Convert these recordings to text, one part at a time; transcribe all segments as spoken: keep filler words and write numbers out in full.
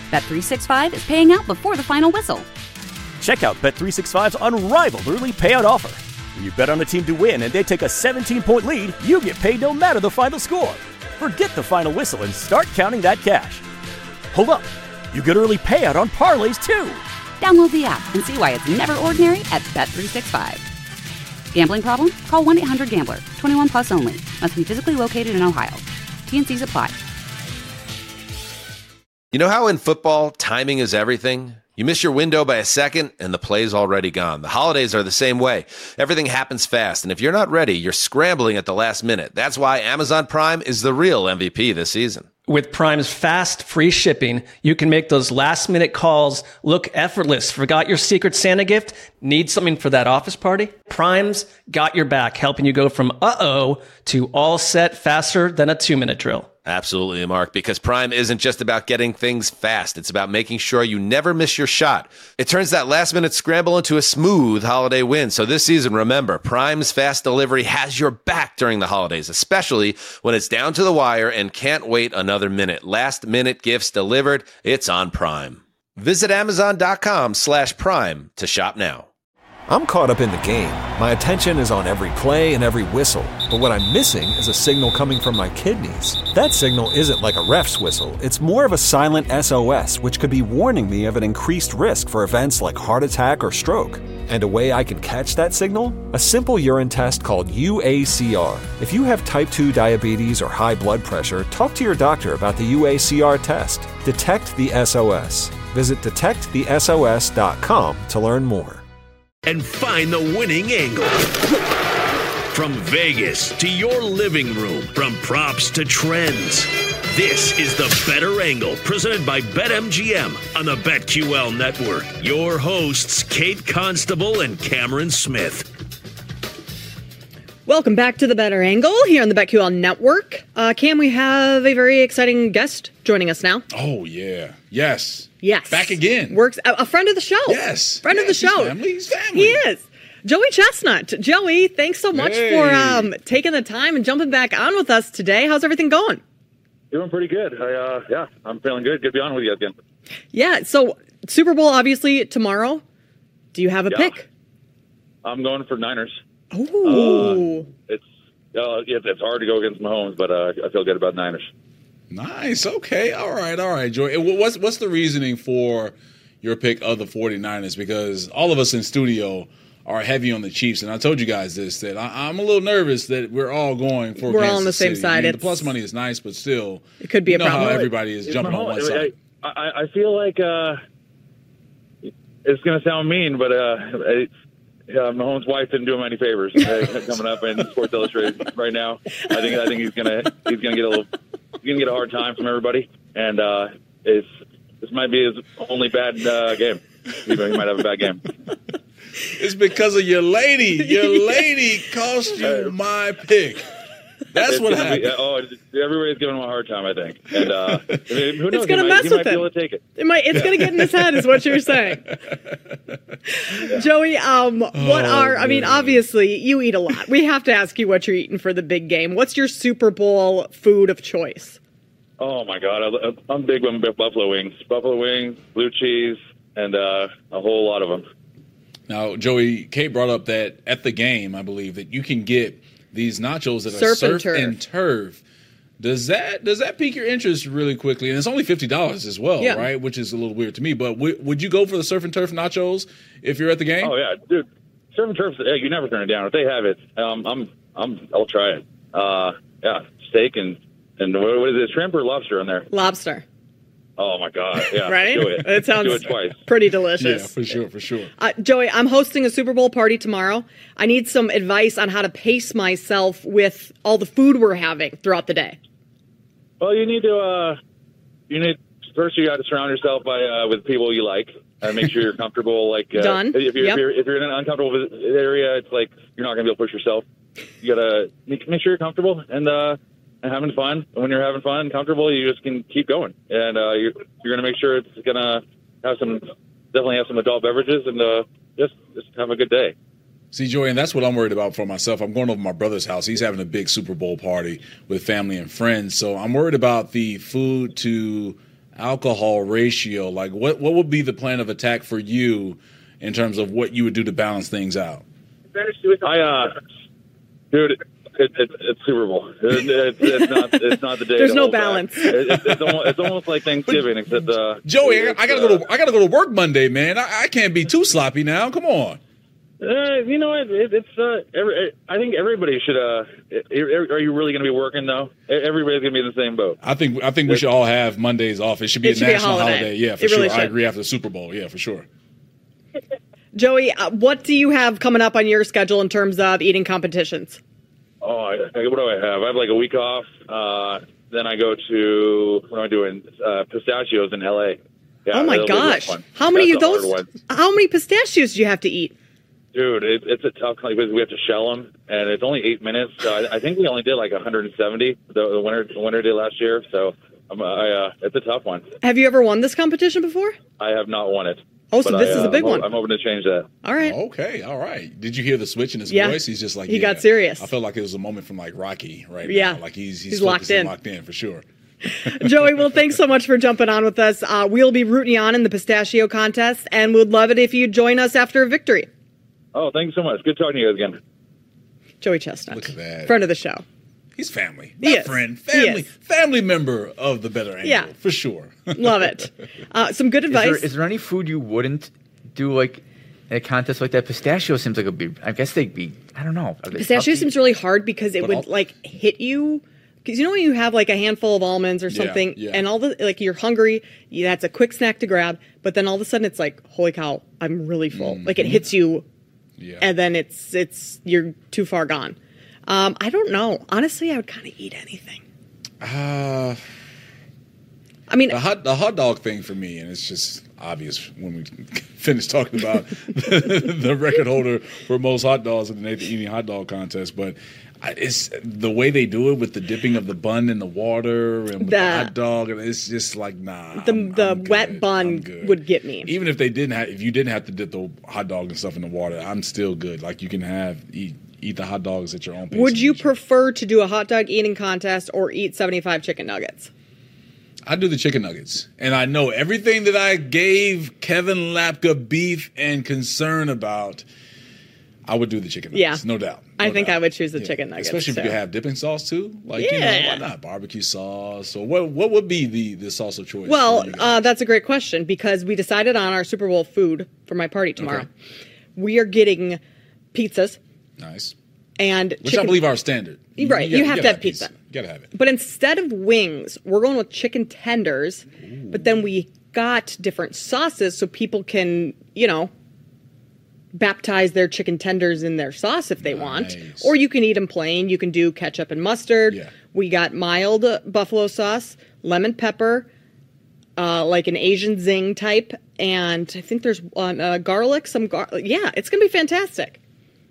Bet three sixty-five is paying out before the final whistle. Check out Bet three sixty-five's unrivaled early payout offer. When you bet on a team to win and they take a seventeen-point lead, you get paid no matter the final score. Forget the final whistle and start counting that cash. Hold up. You get early payout on parlays, too. Download the app and see why it's never ordinary at Bet three sixty-five. Gambling problem? Call one eight hundred gambler. twenty-one plus only. Must be physically located in Ohio. T N Cs apply. You know how in football, timing is everything? You miss your window by a second, and the play's already gone. The holidays are the same way. Everything happens fast, and if you're not ready, you're scrambling at the last minute. That's why Amazon Prime is the real M V P this season. With Prime's fast, free shipping, you can make those last-minute calls look effortless. Forgot your Secret Santa gift? Need something for that office party? Prime's got your back, helping you go from uh-oh to all set faster than a two-minute drill. Absolutely, Mark, because Prime isn't just about getting things fast. It's about making sure you never miss your shot. It turns that last-minute scramble into a smooth holiday win. So this season, remember, Prime's fast delivery has your back during the holidays, especially when it's down to the wire and can't wait another minute. Last-minute gifts delivered, it's on Prime. Visit Amazon.com slash Prime to shop now. I'm caught up in the game. My attention is on every play and every whistle. But what I'm missing is a signal coming from my kidneys. That signal isn't like a ref's whistle. It's more of a silent S O S, which could be warning me of an increased risk for events like heart attack or stroke. And a way I can catch that signal? A simple urine test called U A C R. If you have type two diabetes or high blood pressure, talk to your doctor about the U A C R test. Detect the S O S. Visit detect the S O S dot com to learn more. And find the winning angle. From Vegas to your living room, from props to trends, this is the Better Angle, presented by BetMGM on the BetQL network. Your hosts, Kate Constable and Cameron Smith. Welcome back to the Better Angle here on the BetQL network. Uh, Cam, we have a very exciting guest joining us now. Oh, yeah. Yes. Yes. Back again. Works a friend of the show. Yes. Friend yes, of the show. He's family. He's family. He is. Joey Chestnut. Joey, thanks so much hey. for um, taking the time and jumping back on with us today. How's everything going? Doing pretty good. I, uh, yeah, I'm feeling good. Good to be on with you again. Yeah. So Super Bowl, obviously, tomorrow. Do you have a yeah. pick? I'm going for Niners. Ooh. Uh, it's, uh, it's hard to go against Mahomes, but uh, I feel good about Niners. Nice. Okay. All right. All right, Joey. What's, what's the reasoning for your pick of the 49ers? Because all of us in studio are heavy on the Chiefs, and I told you guys this, that I, I'm a little nervous that we're all going for We're Kansas all on the same City. side. I mean, the It's, plus money is nice, but still, it could be you a know problem. how everybody is It's jumping Mahomes. on one side. I, I, I feel like uh, it's going to sound mean, but uh, it, uh, Mahomes' wife didn't do him any favors uh, coming up in Sports Illustrated right now. I think I think he's gonna he's gonna get a little he's gonna get a hard time from everybody, and uh, it's this might be his only bad uh, game. He might have a bad game. It's because of your lady. Your lady cost you my pick. That's it's what gonna happened. Be, oh, everybody's giving him a hard time, I think. And uh, I mean, who knows? It's going to might, mess with might him. Be able to take it. It might. It's going to get in his head, is what you're saying. Yeah. Joey, um, what oh, are? I mean, obviously, you eat a lot. We have to ask you what you're eating for the big game. What's your Super Bowl food of choice? Oh my God, I, I'm big on buffalo wings, buffalo wings, blue cheese, and uh, a whole lot of them. Now, Joey, Kate brought up that at the game, I believe, that you can get these nachos that surf are and surf turf. and turf. Does that does that pique your interest really quickly? And it's only fifty dollars as well, yeah. right? Which is a little weird to me. But w- would you go for the surf and turf nachos if you're at the game? Oh yeah, dude, surf and turf. Yeah, you never turn it down. If they have it, um, I'm I'm I'll try it. Uh, yeah, steak and and what, what is it? Shrimp or lobster in there? Lobster. Oh my God! Yeah, right. Do it. It sounds do it twice. Pretty delicious. Yeah, for sure, for sure. Uh, Joey, I'm hosting a Super Bowl party tomorrow. I need some advice on how to pace myself with all the food we're having throughout the day. Well, you need to. Uh, you need first. You got to surround yourself by uh, with people you like. And make sure you're comfortable. Like uh, Done. If you're, yep. if you're if you're in an uncomfortable area, it's like you're not going to be able to push yourself. You gotta make sure you're comfortable and. Uh, And having fun. And when you're having fun and comfortable, you just can keep going. And uh, you're, you're going to make sure it's going to have some, definitely have some adult beverages and uh, just just have a good day. See, Joey, and that's what I'm worried about for myself. I'm going over to my brother's house. He's having a big Super Bowl party with family and friends. So I'm worried about the food to alcohol ratio? Like, what what would be the plan of attack for you in terms of what you would do to balance things out? I, uh, dude, it, it, it, it's Super Bowl. It, it, it's not. It's not the day. There's to no hold balance. back. It, it, it's, almost, it's almost like Thanksgiving, except uh, Joey, I gotta uh, go to I gotta go to work Monday, man. I, I can't be too sloppy now. Come on. Uh, you know what? It, it's uh, every, I think everybody should. Uh, are you really going to be working though? Everybody's going to be in the same boat. I think I think we should all have Mondays off. It should be It a should be a national holiday. holiday. Yeah, for It sure. really I should. agree after the Super Bowl. Yeah, for sure. Joey, uh, what do you have coming up on your schedule in terms of eating competitions? Oh, I, what do I have? I have like a week off. Uh, then I go to what am I doing? Uh, pistachios in L A. Yeah, oh my that'll be real gosh! fun. How many That's of the hard those? one. How many pistachios do you have to eat? Dude, it, it's a tough one because we have to shell them, and it's only eight minutes. So I, I think we only did like one hundred seventy the, the winter the winter did last year. So um, I, uh, it's a tough one. Have you ever won this competition before? I have not won it. Oh, so But this I, is a uh, big I'm, one. I'm hoping to change that. All right. Okay, all right. Did you hear the switch in his Yeah. voice? He's just like He yeah. got serious. I felt like it was a moment from like Rocky right Yeah. now. Like he's he's, He's locked focused and in. locked in for sure. Joey, well, thanks so much for jumping on with us. Uh, we'll be rooting you on in the pistachio contest, and we'd love it if you join us after a victory. Oh, thank you so much. Good talking to you guys again. Joey Chestnut, Look at that. friend of the show. He's family. He Not is. friend. He Family. is. Family member of the Better Angle. Yeah. For sure. Love it. Uh, some good Is advice. there, is there any food you wouldn't do like in a contest like that? Pistachio seems like a big. I guess they'd be. I don't know. Are they Pistachio tough to seems eat? really hard because it But would I'll- like hit you. Because you know when you have like a handful of almonds or Yeah, something, yeah. and all the like you're hungry, you, that's a quick snack to grab. But then all of a sudden it's like, holy cow, I'm really full. Like it hits you, Yeah. and then it's it's you're too far gone. Um, I don't know. Honestly, I would kind of eat anything. Uh, I mean, the hot the hot dog thing for me, and it's just obvious when we finish talking about the record holder for most hot dogs in the Nathan Eating Hot Dog Contest, but I- it's the way they do it with the dipping of the bun in the water and with the, The- hot dog, and it's just like nah. the I'm- the I'm wet good. I'm bun good. would get me. Even if they didn't have, if you didn't have to dip the hot dog and stuff in the water, I'm still good. Like you can have eat eat the hot dogs at your own pace. Would and you leisure. prefer to do a hot dog eating contest or eat seventy-five chicken nuggets? I do the chicken nuggets, and I know everything that I gave Kevin Lapka beef and concern about. I would do the chicken nuggets, Yeah. no doubt. I no think doubt. I would choose the Yeah. chicken nuggets, especially if too. you could have dipping sauce too. Like, you know, Yeah. why not barbecue sauce? Or what? What would be the the sauce of choice? Well, for you guys? uh, that's a great question because we decided on our Super Bowl food for my party tomorrow. Okay. We are getting pizzas nice. and Which chicken. I believe are standard. Right, you have gotta to have pizza. You gotta have it. But instead of wings, we're going with chicken tenders. But then we got different sauces so people can, you know, baptize their chicken tenders in their sauce if they want. Nice. Or you can eat them plain. You can do ketchup and mustard. Yeah. We got mild uh, buffalo sauce, lemon pepper, uh, like an Asian zing type, and I think there's one, uh, garlic. Some garlic. Yeah, it's gonna be fantastic.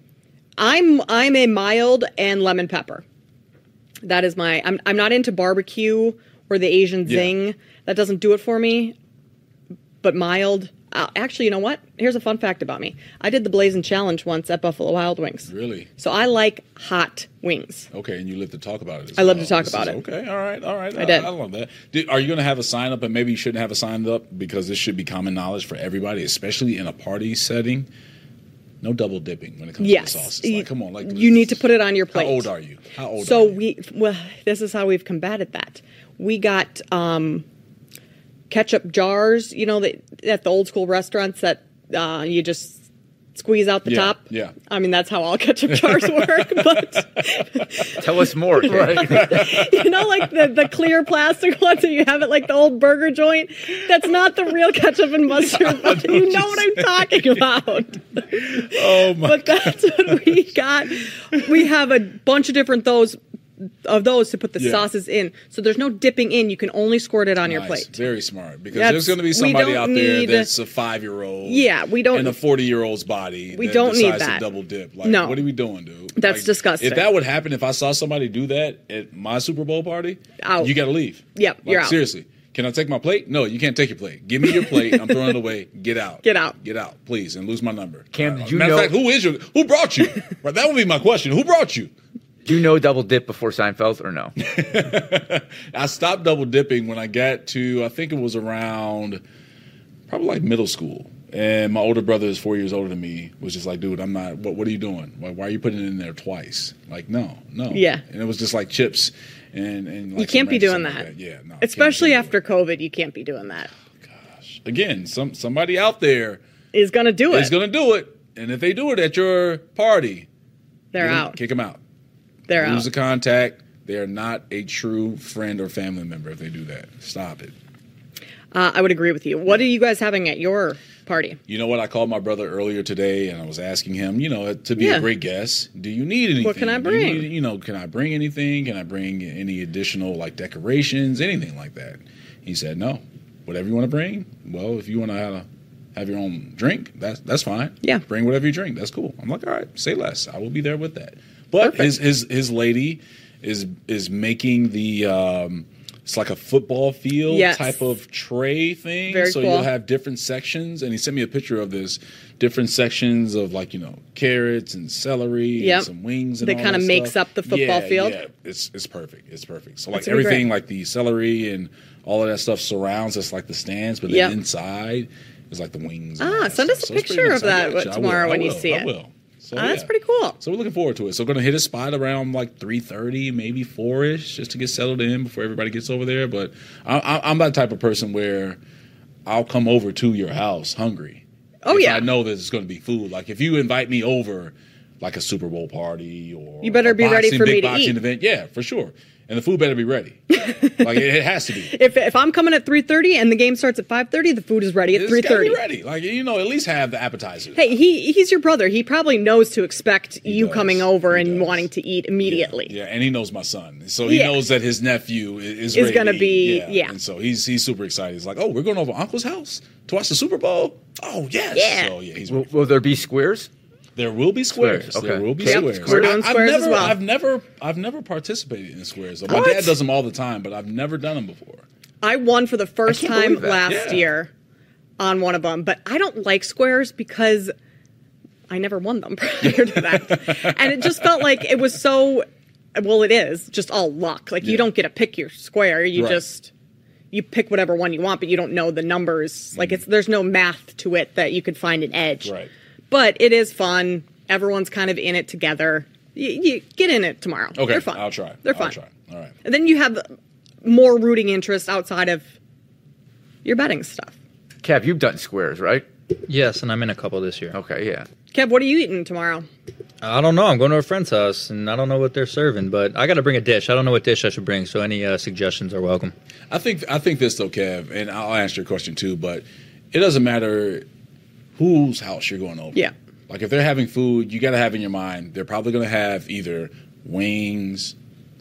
I'm I'm a mild and lemon pepper. That is my. I'm I'm not into barbecue or the Asian Yeah. zing. That doesn't do it for me. But mild. Uh, actually, you know what? Here's a fun fact about me. I did the Blazing Challenge once at Buffalo Wild Wings. Really? So I like hot wings. Okay, and you live to talk about it. As I love well. to talk This about is- it. Okay, all right, all right. I did. I love that. Did, are you going to have a sign up, and maybe you shouldn't have a sign up because this should be common knowledge for everybody, especially in a party setting. No double dipping when it comes Yes. to the sauces. Like, come on, like You need to put it on your plate. How old are you? How old? So are you? we well, this is how we've combated that. We got um, ketchup jars, you know, that at the old school restaurants that uh, you just squeeze out the Yeah, top. yeah. I mean, that's how all ketchup jars work. But Tell us more. Right. you know, like the, the clear plastic ones that you have at like the old burger joint. That's not the real ketchup and mustard. But you know what I'm talking about. Oh my! But that's what we got. We have a bunch of different those of those to put the Yeah. sauces in. So there's no dipping in. You can only squirt it on your Nice. plate. Very smart, because That's- there's going to be we somebody don't out there need- that's a five year old. Yeah, we don't- in a forty year old's body. We that don't need decides that. To double dip. Like, No. what are we doing, dude? That's Like, disgusting. If that would happen, if I saw somebody do that at my Super Bowl party, Out. you got to leave. Yep, Like, you're out. Seriously. Can I take my plate? No, you can't take your plate. Give me your plate. I'm throwing it away. Get out. Get out. Get out, please, and lose my number. Cam, Uh, did you matter know- of fact, who is your? Who brought you? Right, that would be my question. Who brought you? Do you know double dip before Seinfeld or no? I stopped double dipping when I got to, I think it was around probably like middle school. And my older brother is four years older than me, was just like, dude, I'm not, what, what are you doing? Why, why are you putting it in there twice? Like, no, no. Yeah. And it was just like chips. And, and like you can't be doing that. like that. Yeah, no. Especially after COVID, you can't be doing that. Gosh. Again, some somebody out there is going to do it. Is going to do it. And if they do it at your party, they're out. Kick them out. They're Lose out. the contact. They are not a true friend or family member if they do that. Stop it. Uh, I would agree with you. What are you guys having at your party? You know what? I called my brother earlier today, and I was asking him, you know, to be Yeah. a great guest, do you need anything? What can I Do you bring? need- you know, can I bring anything? Can I bring any additional, like, decorations, anything like that? He said, no. Whatever you want to bring, well, if you want to have, a, have your own drink, that's that's fine. Yeah. Bring whatever you drink. That's cool. I'm like, all right, say less. I will be there with that. But his, his his lady is is making the um, it's like a football field Yes. type of tray thing. Very so cool. you'll have different sections, and he sent me a picture of this different sections of, like, you know, carrots and celery Yep. and some wings and That all kinda that makes stuff. up the football Yeah, field. Yeah, it's it's perfect. It's perfect. So That's like gonna be everything, great. like the celery and all of that stuff surrounds us like the stands, but then Yep. inside is like the wings. and all Ah, that send stuff. us a So it's pretty picture nice. of that I got you. I tomorrow will. when I you will. see I it. will. So, Ah, that's yeah. pretty cool. So we're looking forward to it. So we're gonna hit a spot around like three thirty, maybe four ish, just to get settled in before everybody gets over there. But I, I, I'm that type of person where I'll come over to your house hungry. Oh, if yeah. I know that it's going to be food. Like if you invite me over, like a Super Bowl party or You better a be ready boxing- for me big to boxing eat. event, yeah, for sure. And the food better be ready. Like it, it has to be. If if I'm coming at three thirty and the game starts at five thirty, the food is ready at It's three gotta thirty. be ready. Like, you know, at least have the appetizers. Hey, he he's your brother. He probably knows to expect you does. coming over He and does. wanting to eat immediately. Yeah, and he knows my son, so he Yeah. knows that his nephew i- is Is ready gonna to eat. be- yeah. yeah. And so he's he's super excited. He's like, "Oh, we're going over to Uncle's house to watch the Super Bowl." Oh yes. Yeah. So yeah, he's Will, will there be squares? there will be squares. Squares, There okay. will be Yep, squares. we're doing I- I've squares as never, well. I've never I've never participated in squares. My What? dad does them all the time, but I've never done them before. I won for the first can't time believe that. last Yeah. year on one of them, but I don't like squares because I never won them prior to that. And it just felt like it was so, well, it is just all luck. Like you Yeah. don't get to pick your square. You Right. just, you pick whatever one you want, but you don't know the numbers. Like it's, there's no math to it that you could find an edge. Right. But it is fun. Everyone's kind of in it together. You, you get in it tomorrow. Okay, They're fun. I'll try. They're I'll fun. try. All right. And then you have more rooting interest outside of your betting stuff. Kev, you've done squares, right? Yes, and I'm in a couple this year. Okay, yeah. Kev, what are you eating tomorrow? I don't know. I'm going to a friend's house, and I don't know what they're serving, but I got to bring a dish. I don't know what dish I should bring, so any uh, suggestions are welcome. I think I think this though, Kev, and I'll answer your question too. But it doesn't matter whose house you're going over. Yeah. Like if they're having food, you got to have in your mind they're probably going to have either wings,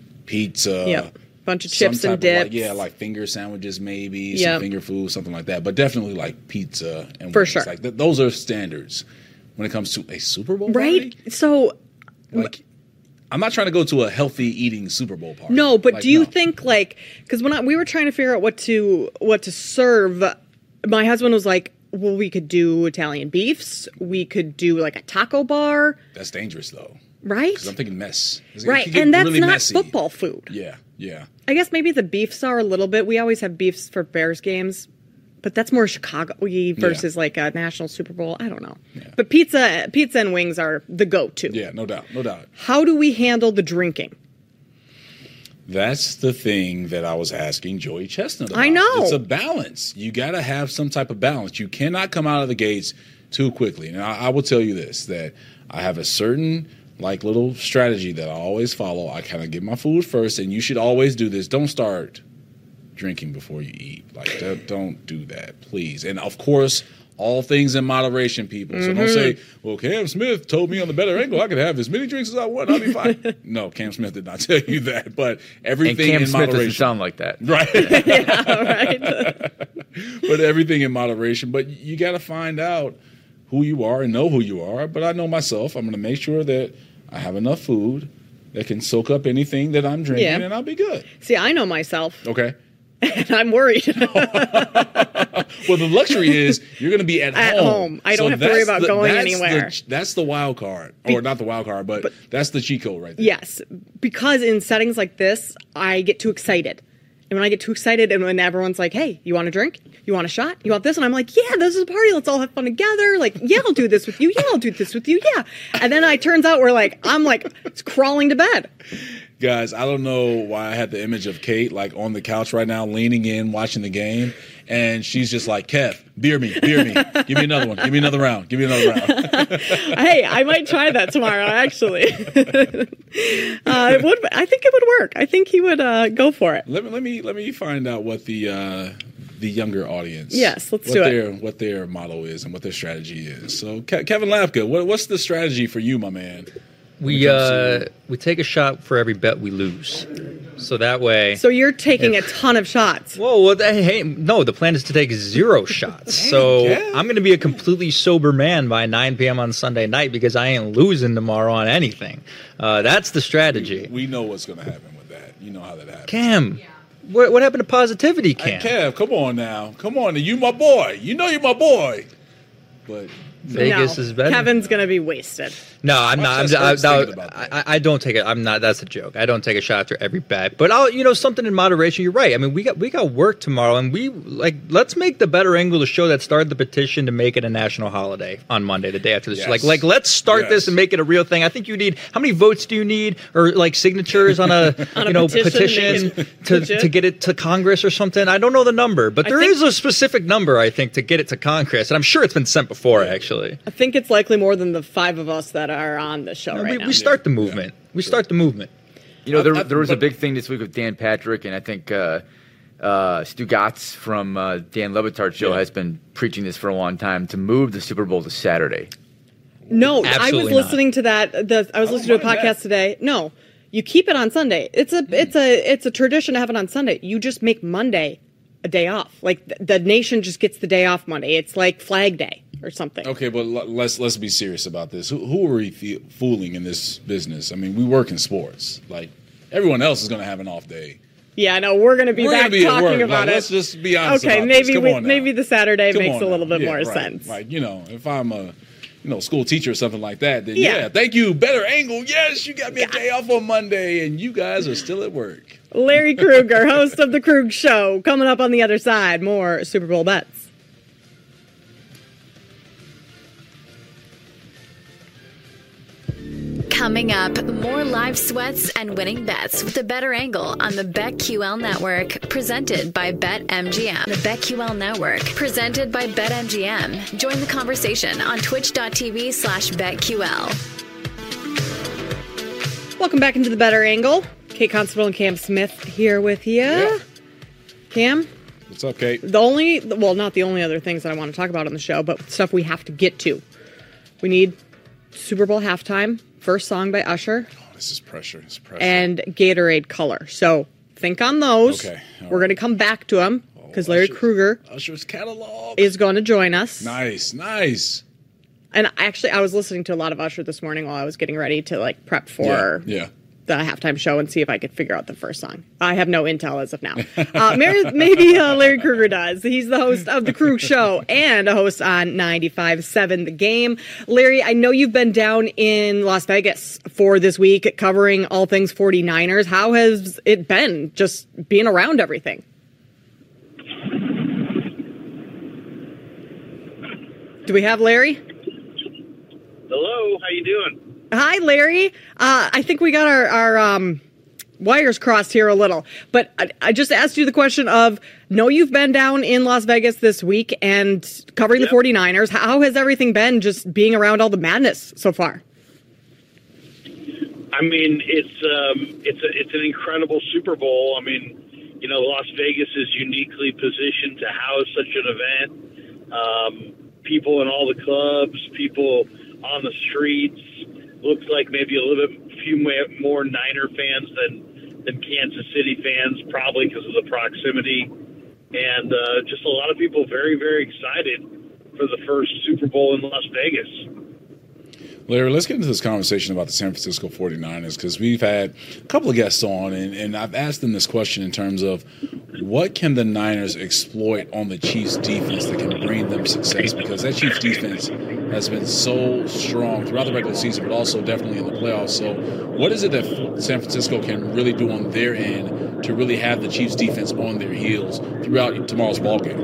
pizza, Yep. Bunch of some chips type and of, dips. like, yeah, like finger sandwiches, maybe Yep. some finger food, something like that. But definitely like pizza and For wings. sure. Like th- those are standards when it comes to a Super Bowl Right? party. So, Like, I'm not trying to go to a healthy eating Super Bowl party. no, but Like, do you no. think like cuz when I, we were trying to figure out what to what to serve, my husband was like, "Well, we could do Italian beefs. We could do like a taco bar." That's dangerous though. Right? Because I'm thinking mess. It Right. could get And that's really not messy. football food. Yeah, yeah. I guess maybe the beefs are a little bit. We always have beefs for Bears games, but that's more Chicago versus like a national Super Bowl. I don't know. But pizza, pizza and wings are the go-to. Yeah, no doubt, no doubt. How do we handle the drinking? That's the thing that I was asking Joey Chestnut about. I know. It's a balance. You got to have some type of balance. You cannot come out of the gates too quickly. And I, I will tell you this, that I have a certain like little strategy that I always follow. I kind of get my food first, and you should always do this. Don't start drinking before you eat. Like, don't, don't do that, please. And of course, all things in moderation, people. So don't Mhm. say, well, Cam Smith told me on the Better Angle I could have as many drinks as I want. I'll be fine. No, Cam Smith did not tell you that. But everything and Cam in Smith moderation. doesn't sound like that. Right. Yeah, right. But everything in moderation. But you got to find out who you are and know who you are. But I know myself. I'm going to make sure that I have enough food that can soak up anything that I'm drinking, Yeah. and I'll be good. See, I know myself. Okay. And I'm worried. Well, the luxury is you're going to be at, at home. home. I don't So have to worry that's about the- going that's anywhere. The, that's the wild card. Or not the wild card, but, But- that's the cheat code right there. Yes, because in settings like this, I get too excited. And when I get too excited and when everyone's like, hey, you want a drink? You want a shot? You want this? And I'm like, yeah, this is a party. Let's all have fun together. Like, yeah, I'll do this with you. Yeah, I'll do this with you. Yeah. And then it turns out we're like, I'm like crawling to bed. Guys, I don't know why I had the image of Kate like on the couch right now, leaning in, watching the game, and she's just like, Kev, beer me, beer me. Give me another one. Give me another round. Give me another round. Hey, I might try that tomorrow, actually. uh, it would. I think it would work. I think he would uh, go for it. Let me let me let me find out what the uh, the younger audience. Yes, let's what do it. their, What their motto is and what their strategy is. So, Ke- Kevin Lapka, what, what's the strategy for you, my man? We uh, we take a shot for every bet we lose, so that way. So you're taking a ton of shots. Whoa! Well, hey, hey, no. The plan is to take zero shots. So yeah. I'm going to be a completely sober man by nine p.m. on Sunday night because I ain't losing tomorrow on anything. Uh, that's the strategy. We know what's going to happen with that. You know how that happens. Cam, what, what happened to positivity, Cam? Hey, Kev, come on now. Come on. You my boy. You know you're my boy. But Vegas no, is better. Kevin's going to be wasted. No, I'm My not. I'm, chest I, hurts I, thinking about that. I, I don't take it. I'm not. That's a joke. I don't take a shot after every bet. But I'll, you know, something in moderation. You're right. I mean, we got we got work tomorrow, and we like let's make the Better Angle the show that started the petition to make it a national holiday on Monday, the day after this. Yes. Like, like let's start Yes. this and make it a real thing. I think you need how many votes do you need, or like signatures on a On a you know petition, petition, maybe. to Legit. to get it to Congress or something. I don't know the number, but I there think- is a specific number I think to get it to Congress, and I'm sure it's been sent before actually. I think it's likely more than the five of us that are on the show we, right now. we start the movement. We start the movement. You know, there, I- I- there was a but- big thing this week with Dan Patrick, and I think uh, uh, Stu Gatz from uh, Dan Le Batard's show Yeah. has been preaching this for a long time to move the Super Bowl to Saturday. No, I was Absolutely not. listening to that. The, I was I don't listening to a mind podcast that. today. No, you keep it on Sunday. It's a it's a it's a tradition to have it on Sunday. You just make Monday a day off. Like th- the nation just gets the day off Monday. It's like Flag Day or something. Okay, but l- let's let's be serious about this. Who, who are we fe- fooling in this business? I mean, we work in sports. Like everyone else is going to have an off day. Yeah, I know. We're going to be We're back gonna be at talking work. about Like, it. let's just be honest Okay, about maybe this. Come we, on now. maybe the Saturday Come makes on a now. little bit Yeah, more right. sense. Like you know, if I'm a you know school teacher or something like that, then Yeah. yeah, thank you, Better Angle. Yes, you got me a day off on Monday, and you guys are still at work. Larry Krueger, host of the Krug Show, coming up on the other side. More Super Bowl bets. Coming up, more live sweats and winning bets with the Better Angle on the BetQL Network, presented by BetMGM. The BetQL Network, presented by BetMGM. Join the conversation on twitch.tv slash BetQL. Welcome back into the Better Angle. Kate Constable and Cam Smith here with you. Yeah. Cam, What's up, Kate? the only, well, not the only other things that I want to talk about on the show, but stuff we have to get to. We need Super Bowl halftime, first song by Usher, Oh, this is pressure. It's pressure. and Gatorade Color. So think on those. Okay, all We're going to come back to them because Larry Usher- Krueger Usher's catalog. is going to join us. Nice, nice. And actually, I was listening to a lot of Usher this morning while I was getting ready to like prep for yeah, yeah. the halftime show and see if I could figure out the first song. I have no intel as of now. Uh, maybe maybe uh, Larry Krueger does. He's the host of The Krug Show and a host on ninety-five point seven The Game. Larry, I know you've been down in Las Vegas for this week covering all things forty-niners. How has it been just being around everything? Do we have Larry? Hello, how you doing? Hi, Larry. Uh, I think we got our, our um, wires crossed here a little. But I, I just asked you the question of, know you've been down in Las Vegas this week and covering Yep. the forty-niners. How has everything been just being around all the madness so far? I mean, it's um, it's a, it's an incredible Super Bowl. I mean, you know, Las Vegas is uniquely positioned to house such an event. Um, people in all the clubs, people on the streets. Looks like maybe a little bit few more Niner fans than than Kansas City fans, probably because of the proximity, and uh, just a lot of people very very excited for the first Super Bowl in Las Vegas. Larry, let's get into this conversation about the San Francisco forty-niners because we've had a couple of guests on, and, and I've asked them this question in terms of what can the Niners exploit on the Chiefs' defense that can bring them success, because that Chiefs' defense has been so strong throughout the regular season, but also definitely in the playoffs. So what is it that San Francisco can really do on their end to really have the Chiefs' defense on their heels throughout tomorrow's ballgame?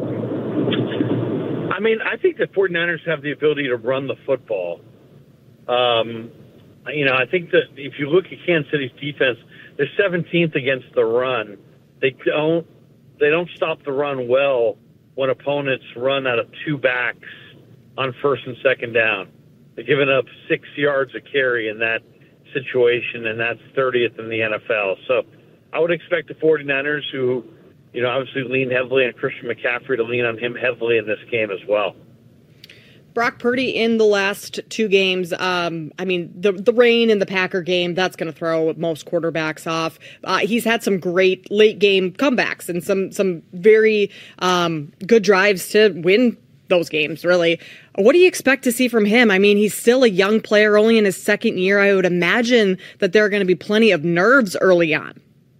I mean, I think the forty-niners have the ability to run the football. Um, you know, I think that if you look at Kansas City's defense, they're seventeenth against the run. They don't they don't stop the run well when opponents run out of two backs on first and second down. They're giving up six yards a carry in that situation, and that's thirtieth in the N F L. So I would expect the forty-niners, who, you know, obviously lean heavily on Christian McCaffrey, to lean on him heavily in this game as well. Brock Purdy in the last two games, um, I mean, the the rain in the Packer game, that's going to throw most quarterbacks off. Uh, he's had some great late-game comebacks and some, some very um, good drives to win those games, really. What do you expect to see from him? I mean, he's still a young player, only in his second year. I would imagine that there are going to be plenty of nerves early on.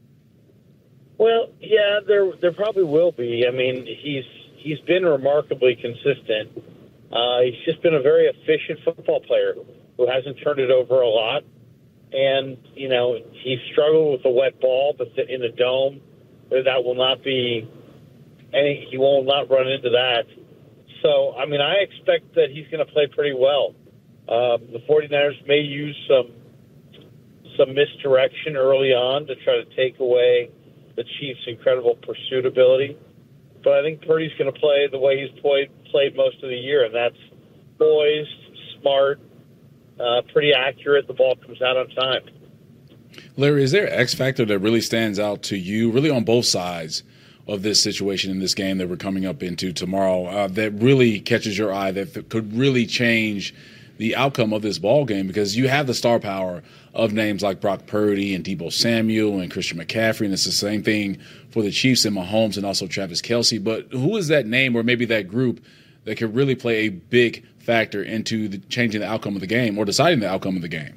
Well, yeah, there there probably will be. I mean, he's he's been remarkably consistent. Uh, he's just been a very efficient football player who hasn't turned it over a lot. And, you know, he struggled with the wet ball, but in the dome, that will not be any, he will not run into that. So, I mean, I expect that he's going to play pretty well. Um, the forty-niners may use some some misdirection early on to try to take away the Chiefs' incredible pursuit ability. But I think Purdy's going to play the way he's played, played most of the year, and that's poised, smart, uh, pretty accurate. The ball comes out on time. Larry, is there an X factor that really stands out to you, really on both sides of this situation in this game that we're coming up into tomorrow, uh, that really catches your eye, that could really change the outcome of this ball game? Because you have the star power of names like Brock Purdy and Deebo Samuel and Christian McCaffrey, and it's the same thing for the Chiefs and Mahomes and also Travis Kelce. But who is that name or maybe that group that could really play a big factor into the, changing the outcome of the game or deciding the outcome of the game?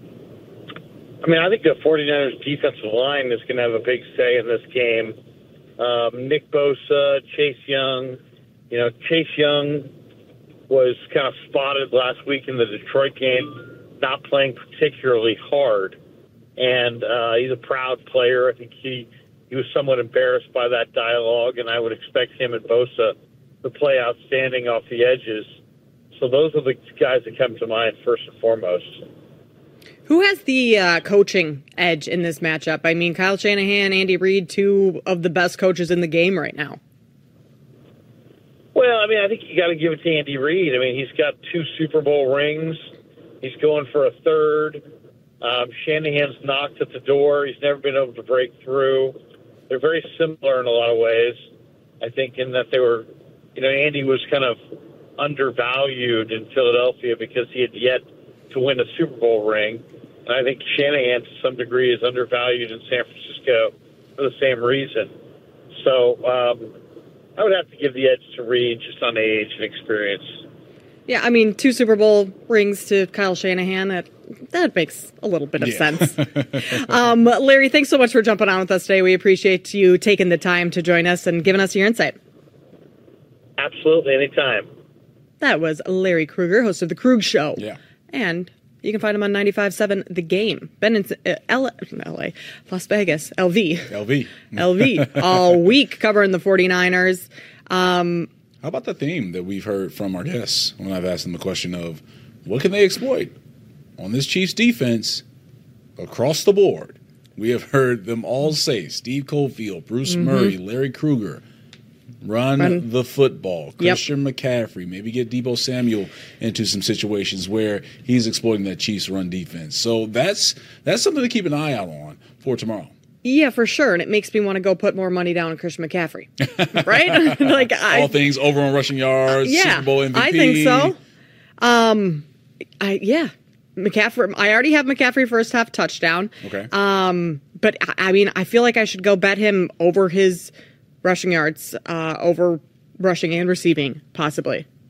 I mean, I think the forty-niners defensive line is going to have a big say in this game. Um, Nick Bosa, Chase Young. You know, Chase Young was kind of spotted last week in the Detroit game, not playing particularly hard. And uh, he's a proud player. I think he, he was somewhat embarrassed by that dialogue, and I would expect him and Bosa to play outstanding off the edges. So those are the guys that come to mind first and foremost. Who has the uh, coaching edge in this matchup? I mean, Kyle Shanahan, Andy Reid, two of the best coaches in the game right now. Well, I mean, I think you got to give it to Andy Reid. I mean, he's got two Super Bowl rings. He's going for a third. Um, Shanahan's knocked at the door. He's never been able to break through. They're very similar in a lot of ways, I think, in that they were, you know, Andy was kind of undervalued in Philadelphia because he had yet to win a Super Bowl ring. And I think Shanahan, to some degree, is undervalued in San Francisco for the same reason. So um, I would have to give the edge to Reid just on age and experience. Yeah, I mean, two Super Bowl rings to Kyle Shanahan, that that makes a little bit of yeah. sense. um, Larry, thanks so much for jumping on with us today. We appreciate you taking the time to join us and giving us your insight. Absolutely, anytime. That was Larry Krueger, host of The Krug Show. Yeah. And you can find him on ninety-five point seven The Game. Ben in uh, L- L A, Las Vegas, L V. L V. L V. All week covering the forty-niners. Um, How about the theme that we've heard from our guests when I've asked them the question of what can they exploit on this Chiefs defense across the board? We have heard them all say, Steve Cofield, Bruce mm-hmm. Murray, Larry Krueger, run, run. the football. Christian yep. McCaffrey, maybe get Deebo Samuel into some situations where he's exploiting that Chiefs run defense. So that's that's something to keep an eye out on for tomorrow. Yeah, for sure. And it makes me want to go put more money down on Christian McCaffrey. Right? like I, All things over on rushing yards, yeah, Super Bowl M V P. I think so. Um, I yeah. McCaffrey, I already have McCaffrey first half touchdown. Okay. Um, but I mean, I feel like I should go bet him over his rushing yards, uh, over rushing and receiving, possibly.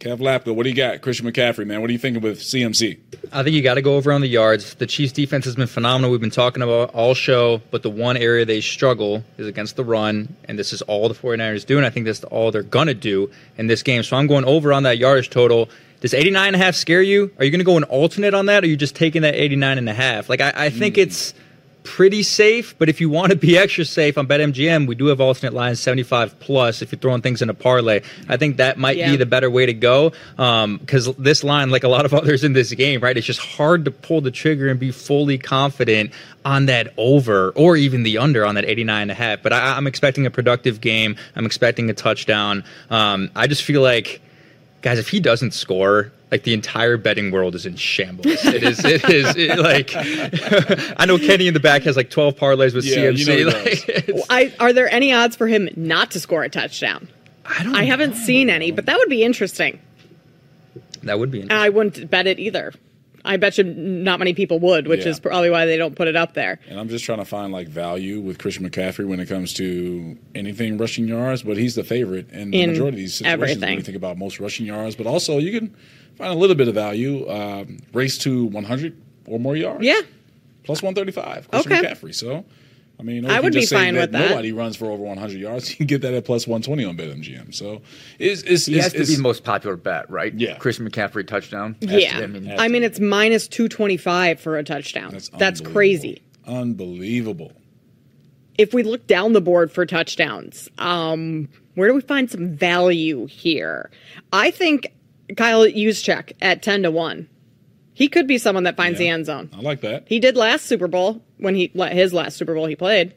Kev Lapka, what do you got? Christian McCaffrey, man. What are you thinking with C M C? I think you got to go over on the yards. The Chiefs' defense has been phenomenal. We've been talking about all show, but the one area they struggle is against the run, and this is all the 49ers do, and I think that's all they're going to do in this game. So I'm going over on that yardage total. Does eighty-nine and a half scare you? Are you going to go an alternate on that, or are you just taking that eighty-nine and a half? Like, I, I think mm. it's pretty safe, but if you want to be extra safe on BetMGM, we do have alternate lines seventy-five plus if you're throwing things in a parlay. I think that might yeah. be the better way to go because um, this line, like a lot of others in this game, right, it's just hard to pull the trigger and be fully confident on that over or even the under on that eighty-nine and a half. But I, I'm expecting a productive game. I'm expecting a touchdown. Um, I just feel like, guys, if he doesn't score, like the entire betting world is in shambles. It is, it is it, like, I know Kenny in the back has like twelve parlays with yeah, C M C. You know like, I, are there any odds for him not to score a touchdown? I don't I know. haven't seen any, but that would be interesting. That would be interesting. I wouldn't bet it either. I bet you not many people would, which Yeah. is probably why they don't put it up there. And I'm just trying to find like value with Christian McCaffrey when it comes to anything rushing yards, but he's the favorite in the In majority of these situations everything. when you think about most rushing yards. But also you can find a little bit of value. Um, race to one hundred or more yards. Yeah. Plus one thirty-five. Christian Okay. McCaffrey. So, I mean, or I you can would be just say fine with that. Nobody runs for over one hundred yards. You can get that at plus one twenty on BetMGM. So, it's, it's, He it's, has to it's, be the most popular bet, right? Yeah. Christian McCaffrey touchdown. Yeah. I mean, I mean, it's minus two twenty-five for a touchdown. That's That's unbelievable. crazy. Unbelievable. If we look down the board for touchdowns, um, where do we find some value here? I think Kyle Juszczyk at ten to one. He could be someone that finds Yeah. the end zone. I like that. He did last Super Bowl when he his last Super Bowl he played.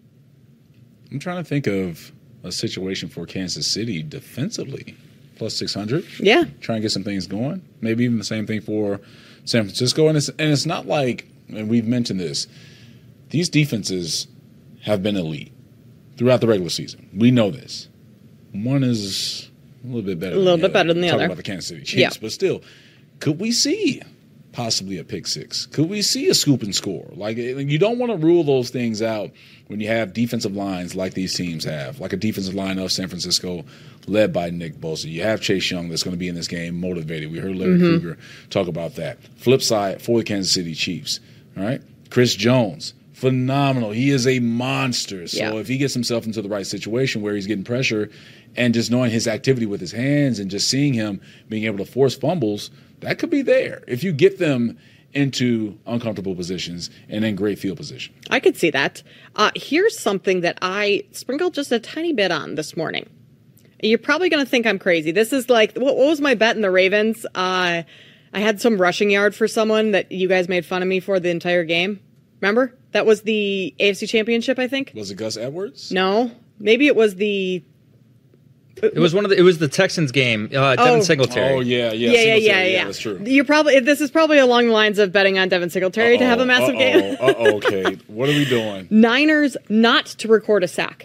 I'm trying to think of a situation for Kansas City defensively. Plus six hundred. Yeah. Try and get some things going. Maybe even the same thing for San Francisco. And it's, and it's not like, and we've mentioned this, these defenses have been elite throughout the regular season. We know this. One is a little bit better A little than the bit better than the Talking other. about the Kansas City Chiefs. Yeah. But still, could we see possibly a pick six? Could we see a scoop and score? Like, you don't want to rule those things out when you have defensive lines like these teams have, like a defensive line of San Francisco led by Nick Bosa. You have Chase Young that's going to be in this game motivated. We heard Larry Mm-hmm. Krueger talk about that. Flip side for the Kansas City Chiefs, all right? Chris Jones, phenomenal. He is a monster. So Yeah. if he gets himself into the right situation where he's getting pressure and just knowing his activity with his hands and just seeing him being able to force fumbles, that could be there if you get them into uncomfortable positions and in great field position. I could see that. Uh, here's something that I sprinkled just a tiny bit on this morning. You're probably going to think I'm crazy. This is like, what, what was my bet in the Ravens? Uh, I had some rushing yard for someone that you guys made fun of me for the entire game. Remember? That was the A F C Championship, I think. Was it Gus Edwards? No. Maybe it was the... it was one of the. It was the Texans game. Uh, Devin Oh. Singletary. Oh, yeah, yeah. Yeah, yeah, Singletary, yeah, yeah. That's true. You're probably this is probably along the lines of betting on Devin Singletary to have a massive uh-oh, game. Uh-oh, okay. What are we doing? Niners not to record a sack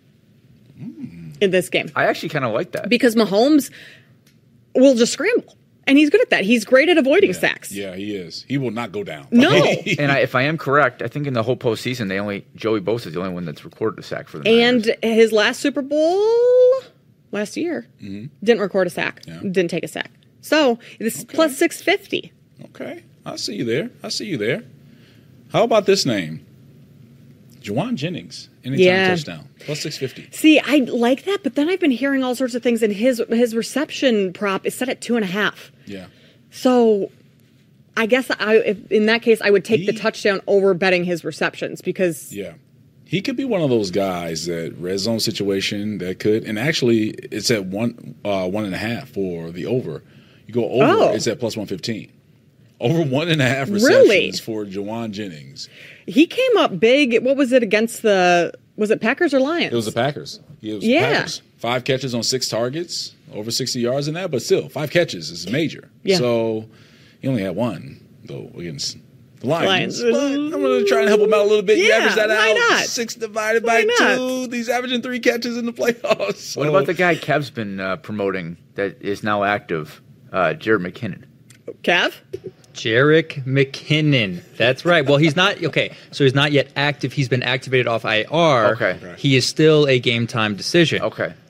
in this game I actually kind of like that. because Mahomes will just scramble, and he's good at that. He's great at avoiding sacks. Yeah, he is. He will not go down. No. And I, if I am correct, I think in the whole postseason, they only Joey Bosa is the only one that's recorded a sack for the Niners. And his last Super Bowl last year didn't record a sack, Yeah. didn't take a sack. So this is plus six fifty. Okay. I see you there. I see you there. How about this name? Juwan Jennings. Anytime Yeah. touchdown. Plus six fifty. See, I like that, but then I've been hearing all sorts of things, and his his reception prop is set at two and a half. Yeah. So I guess I, if, in that case, I would take the He- touchdown over betting his receptions because Yeah. He could be one of those guys that red zone situation that could, and actually it's at one uh, one and a half for the over. You go over, Oh. it's at plus one fifteen. Over one and a half Really? receptions for Juwan Jennings. he came up big. What was it against the? Was it Packers or Lions? It was the Packers. It was the Yeah. Packers. Five catches on six targets, over sixty yards in that, but still, five catches is major. Yeah. So he only had one, though, against the Lions. Lions. But I'm going to try and help him out a little bit. You Yeah, average that why out. not? Six divided Why by not? two. He's averaging three catches in the playoffs. What So- about the guy Kev's been uh, promoting that is now active, uh, Jared McKinnon? Kev. Jerick McKinnon. That's right. Well, he's not okay. So he's not yet active. He's been activated off I R. Okay. He is still a game time decision. Okay.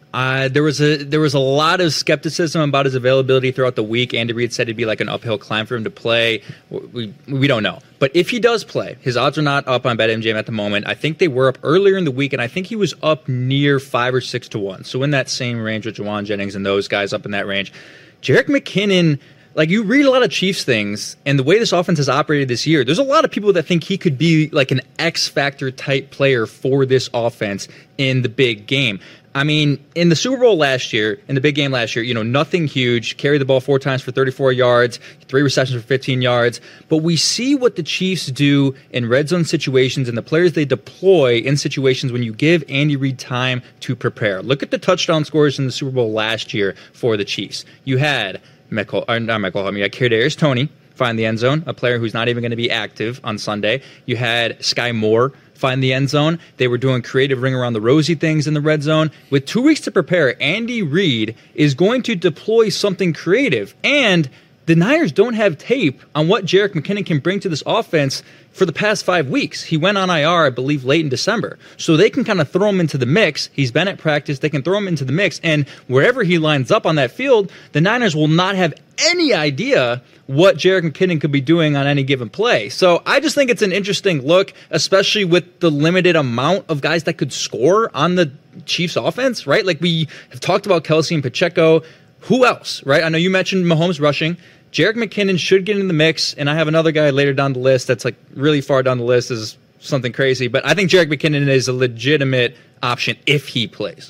Uh, there was a there was a lot of skepticism about his availability throughout the week. Andy Reid said it'd be like an uphill climb for him to play. We we don't know. But if he does play, his odds are not up on BetMGM at the moment. I think they were up earlier in the week, and I think he was up near five or six to one. So in that same range with Juwan Jennings and those guys up in that range. Jerick McKinnon, like you read a lot of Chiefs things, and the way this offense has operated this year, there's a lot of people that think he could be like an X-factor type player for this offense in the big game. I mean, in the Super Bowl last year, in the big game last year, you know, nothing huge. Carried the ball four times for thirty-four yards, three receptions for fifteen yards. But we see what the Chiefs do in red zone situations and the players they deploy in situations when you give Andy Reid time to prepare. Look at the touchdown scores in the Super Bowl last year for the Chiefs. You had Michael, or not Michael, I mean, you had Kadarius Toney find the end zone, a player who's not even going to be active on Sunday. You had Sky Moore find the end zone. They were doing creative ring around the rosy things in the red zone. With two weeks to prepare, Andy Reid is going to deploy something creative. And the Niners don't have tape on what Jerick McKinnon can bring to this offense for the past five weeks. He went on I R, I believe, late in December. So they can kind of throw him into the mix. He's been at practice. They can throw him into the mix. And wherever he lines up on that field, the Niners will not have any idea what Jerick McKinnon could be doing on any given play. So I just think it's an interesting look, especially with the limited amount of guys that could score on the Chiefs offense, right? Like we have talked about Kelsey and Pacheco. Who else, right? I know you mentioned Mahomes rushing. Jerick McKinnon should get in the mix, and I have another guy later down the list that's like really far down the list is something crazy. But I think Jerick McKinnon is a legitimate option if he plays.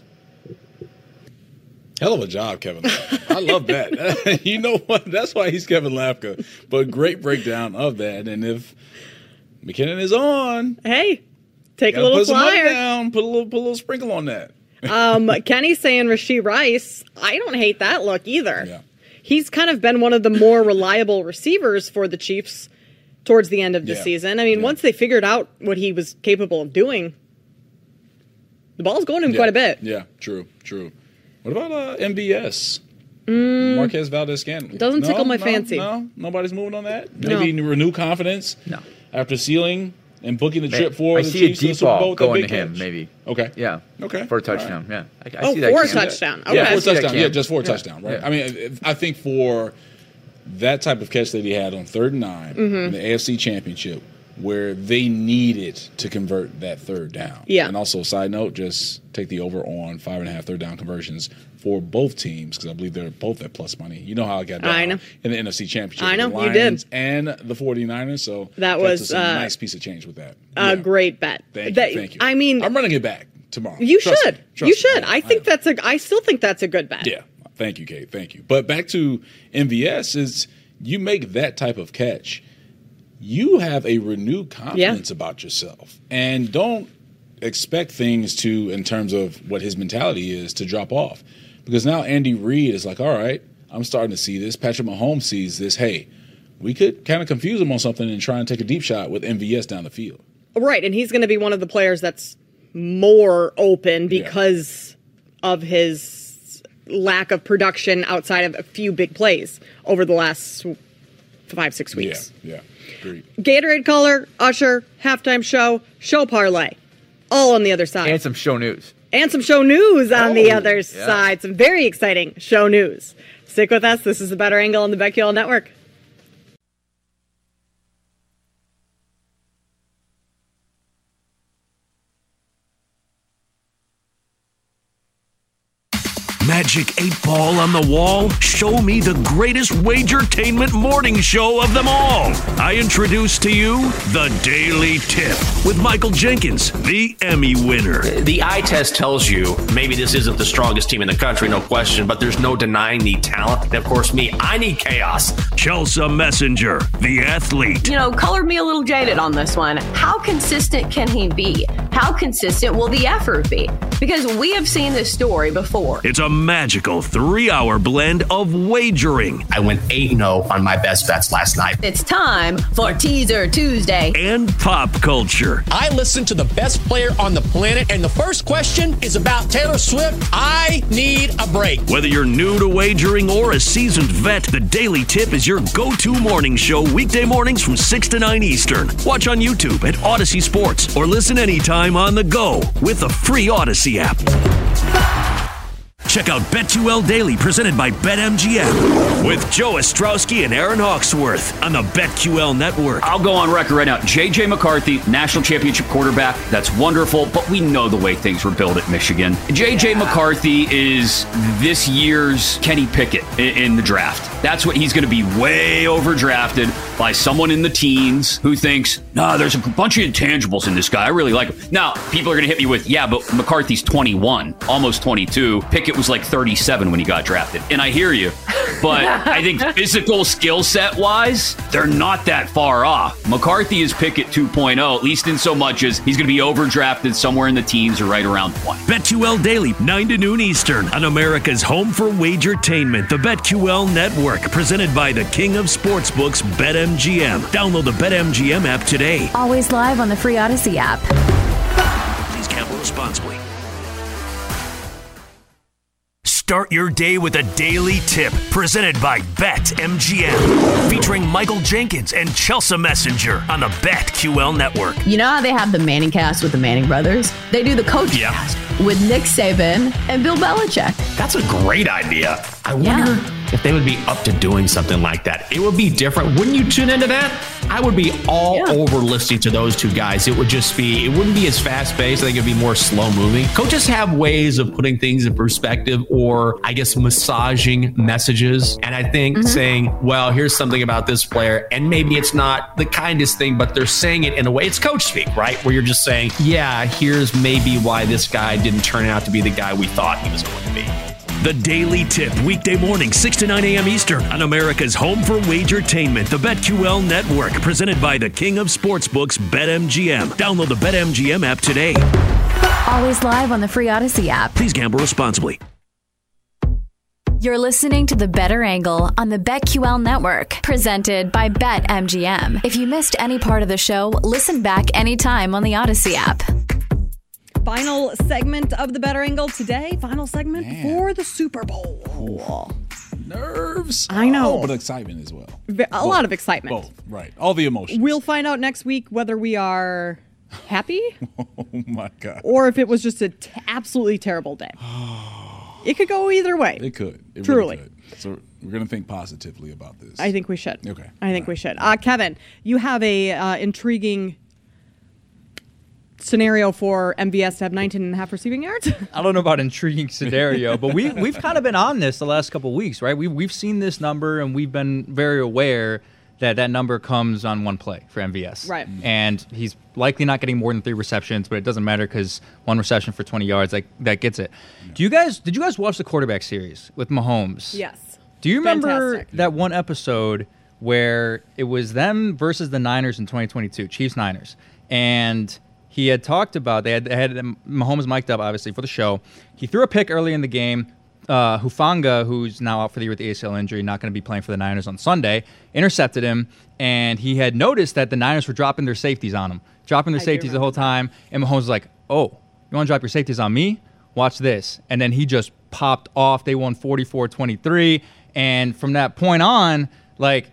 Hell of a job, Kevin. I love that. You know what? That's why he's Kevin Lafka. But great breakdown of that. And if McKinnon is on, hey, take a gotta little put some money flyer. down, put a little, put a little sprinkle on that. um, Kenny's saying Rashee Rice. I don't hate that look either. Yeah. He's kind of been one of the more reliable receivers for the Chiefs towards the end of the Yeah. season. I mean, yeah. once they figured out what he was capable of doing, the ball's going to him Yeah. quite a bit. Yeah, true, true. What about uh, M V S? Mm, Marquez Valdez-Scantling. doesn't no, tickle my no, fancy. No, nobody's moving on that. No. Maybe renew confidence. No. After sealing and booking the Man, trip for I the see a Chiefs to the deep Super Bowl ball with that going big to him, catch. maybe. Okay. Yeah. Okay. For a touchdown. Right. Yeah. I, I oh, see that for a camp. touchdown. Yeah, Okay. for a touchdown. camp. Yeah, just for a Yeah. touchdown, right? Yeah. I mean, I think for that type of catch that he had on third and nine Mm-hmm. in the A F C Championship, where they needed to convert that third down. Yeah. And also, side note, just take the over on five and a half third down conversions for both teams because I believe they're both at plus money. You know how I got down I know. in the N F C Championship. I know, the you did. Lions and the 49ers. So That got was, us a uh, nice piece of change with that. A Yeah. great bet. Thank That- you. Thank you. I mean, I'm running it back tomorrow. you Trust should. me. Trust You me. should. Yeah, I think that's a. I still think that's a good bet. Yeah. Thank you, Kate. Thank you. But back to M V S is you make that type of catch, you have a renewed confidence Yeah. about yourself. And don't expect things to, in terms of what his mentality is, to drop off. Because now Andy Reid is like, all right, I'm starting to see this. Patrick Mahomes sees this. Hey, we could kind of confuse him on something and try and take a deep shot with M V S down the field. Right, and he's going to be one of the players that's more open because of his lack of production outside of a few big plays over the last five, six weeks. Yeah, yeah. Agreed. Gatorade color, Usher, halftime show, show parlay, all on the other side. And some show news. And some show news on Oh, the other yeah. side. Some very exciting show news. Stick with us. This is the Better Angle on the BetQL Network. Magic eight ball on the wall? Show me the greatest wagertainment morning show of them all. I introduce to you The Daily Tip with Michael Jenkins, the Emmy winner. The eye test tells you maybe this isn't the strongest team in the country, no question, but there's no denying the talent. And of course, me, I need chaos. Chelsea Messenger, the athlete. You know, colored me a little jaded on this one. How consistent can he be? How consistent will the effort be? Because we have seen this story before. It's a magical three-hour blend of wagering. I went eight and oh on my best bets last night. It's time for Teaser Tuesday. And pop culture. I listen to the best player on the planet, and the first question is about Taylor Swift. I need a break. Whether you're new to wagering or a seasoned vet, The Daily Tip is your go-to morning show weekday mornings from six to nine Eastern. Watch on YouTube at Odyssey Sports or listen anytime on the go with the free Odyssey app. Check out BetQL Daily presented by BetMGM with Joe Ostrowski and Aaron Hawksworth on the BetQL Network. I'll go on record right now. J J. McCarthy, national championship quarterback. That's wonderful, but we know the way things were built at Michigan. J J. Yeah. McCarthy is this year's Kenny Pickett in, in the draft. That's what he's going to be, way overdrafted by someone in the teens who thinks, nah, there's a bunch of intangibles in this guy. I really like him. Now, people are going to hit me with, yeah, but McCarthy's twenty-one, almost twenty-two. Pickett was like thirty-seven when he got drafted. And I hear you, but I think physical skill set wise, they're not that far off. McCarthy is Pickett two point oh, at least in so much as he's going to be overdrafted somewhere in the teens or right around twenty. BetQL Daily, nine to noon Eastern on America's home for wagertainment, the BetQL Network, presented by the king of sportsbooks, BetMGM. Download the BetMGM app today. Always live on the free Odyssey app. Please gamble responsibly. Start your day with a daily tip presented by BetMGM, featuring Michael Jenkins and Chelsea Messenger on the BetQL Network. You know how they have the Manning cast with the Manning brothers? They do the coach Yeah. cast with Nick Saban and Bill Belichick. That's a great idea. I wonder if they would be up to doing something like that. It would be different. Wouldn't you tune into that? I would be all Yeah. over listening to those two guys. It would just be, it wouldn't be as fast paced. I think it'd be more slow moving. Coaches have ways of putting things in perspective, or I guess massaging messages. And I think Mm-hmm. saying, well, here's something about this player, and maybe it's not the kindest thing, but they're saying it in a way, it's coach speak, right? Where you're just saying, yeah, here's maybe why this guy didn't turn out to be the guy we thought he was going to be. The Daily Tip, weekday morning, six to nine a.m. Eastern on America's home for wagertainment, the BetQL Network, presented by the king of sportsbooks, BetMGM. Download the BetMGM app today. Always live on the free Odyssey app. Please gamble responsibly. You're listening to The Better Angle on the BetQL Network, presented by BetMGM. If you missed any part of the show, listen back anytime on the Odyssey app. Final segment of the Better Angle today. Final segment for the Super Bowl. Nerves. I know. Oh, but excitement as well. Ve- A Both. lot of excitement. Both. Right. All the emotions. We'll find out next week whether we are happy Oh my God. or if it was just an t- absolutely terrible day. It could go either way. It could. It Truly. Really could. So we're going to think positively about this. I think we should. Okay. I think we should. Uh, Kevin, you have a uh, intriguing scenario for M V S to have nineteen and a half receiving yards. I don't know about intriguing scenario, but we we've kind of been on this the last couple of weeks, right? We we've seen this number and we've been very aware that that number comes on one play for M V S. Right. And he's likely not getting more than three receptions, but it doesn't matter because one reception for twenty yards, like that gets it. Do you guys did you guys watch the quarterback series with Mahomes? Yes. Do you remember Fantastic. that one episode where it was them versus the Niners in twenty twenty-two, Chiefs Niners, and he had talked about they had, they had Mahomes mic'd up obviously for the show. He threw a pick early in the game. Uh, Hufanga, who's now out for the year with the A C L injury, not going to be playing for the Niners on Sunday, intercepted him, and he had noticed that the Niners were dropping their safeties on him, dropping their I do safeties the whole time, and Mahomes was like, "Oh, you want to drop your safeties on me? Watch this!" And then he just popped off. They won forty-four twenty-three, and from that point on, like.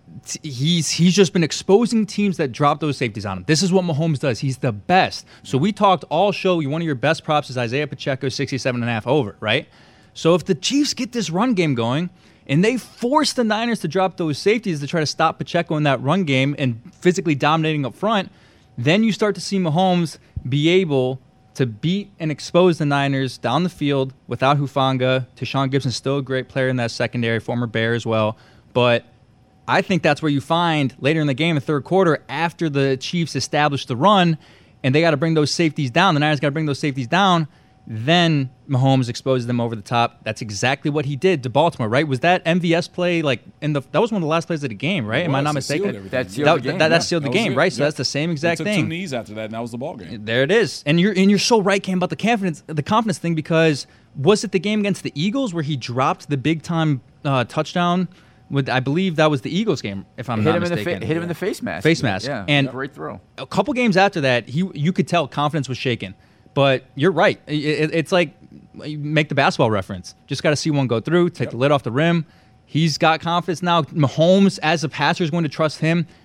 He's he's just been exposing teams that drop those safeties on him. This is what Mahomes does. He's the best. So we talked all show. One of your best props is Isaiah Pacheco, sixty-seven and a half over, right? So if the Chiefs get this run game going and they force the Niners to drop those safeties to try to stop Pacheco in that run game and physically dominating up front, then you start to see Mahomes be able to beat and expose the Niners down the field without Hufanga. Tashawn Gibson's still a great player in that secondary, former Bear as well. But I think that's where you find later in the game, the third quarter, after the Chiefs establish the run and they got to bring those safeties down, the Niners got to bring those safeties down, then Mahomes exposes them over the top. That's exactly what he did to Baltimore, right? Was that M V S play like in the? That was one of the last plays of the game, right? It Am I was. not It mistaken? sealed everything. That sealed that, the game. that, that Yeah. sealed the That was game, it. right? So Yep. that's the same They exact took thing. two knees after that, and that was the ball game. There it is, and you're and you're so right, Cam, about the confidence, the confidence thing, because was it the game against the Eagles where he dropped the big time uh, touchdown? With I believe that was the Eagles game, if I'm hit not him mistaken. in the fa- hit him in the face mask. Face mask, Yeah, and great throw. A couple games after that, he you could tell confidence was shaken. But you're right. It, it, it's like you make the basketball reference. Just got to see one go through, take yep. the lid off the rim. He's got confidence now. Mahomes, as a passer, is going to trust him.